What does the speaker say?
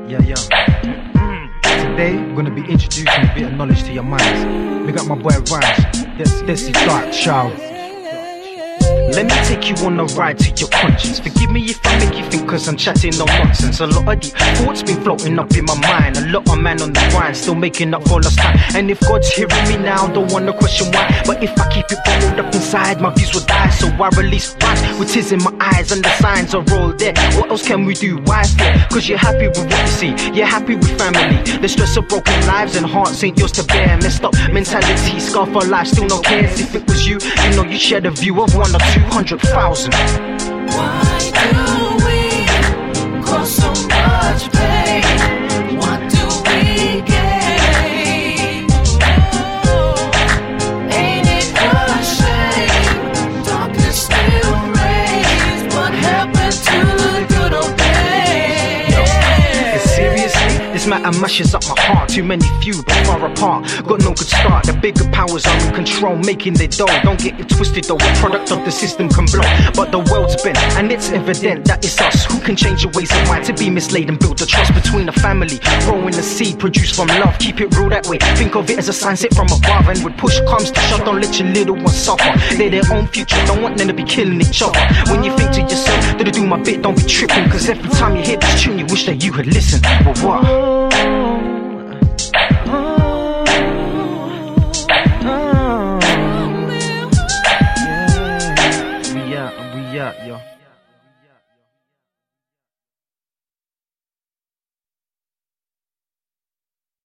Yeah. Today, I'm gonna be introducing a bit of knowledge to your minds. Big up my boy Rhymes. This is Dark Child. Let me take you on a ride to your conscience. Forgive me if I make you think cause I'm chatting no nonsense. A lot of the thoughts been floating up in my mind. A lot of man on the grind, still making up for lost time. And if God's hearing me now, don't wanna question why. But if I keep it bottled up inside, my views will die. So I release rhymes with tears in my eyes and the signs are all there. What else can we do? Why fear? Cause you're happy with what you see, you're happy with family. The stress of broken lives and hearts ain't yours to bear. Messed up mentality, scar for life, still no cares. If it was you, you know you'd share the view of 1 or 200,000. Why do we cause so much pain? What do we gain? Ain't it a shame? Darkness still reigns. What happened to the good old days? Seriously, this matter mashes up my heart. Too many few but far apart. Got no good start. The bigger powers are in control, making their dough. Don't get it twisted though, the product of the system can blow. But the world's bent, and it's evident that it's us who can change your ways of mind to be mislaid and build the trust between a family. Growing a seed produced from love, keep it real that way. Think of it as a sign set from above, and when push comes to shove, don't let your little ones suffer. They're their own future, don't want them to be killing each other. When you think to yourself, did I do my bit, don't be tripping. Cause every time you hear this tune, you wish that you had listened. But what?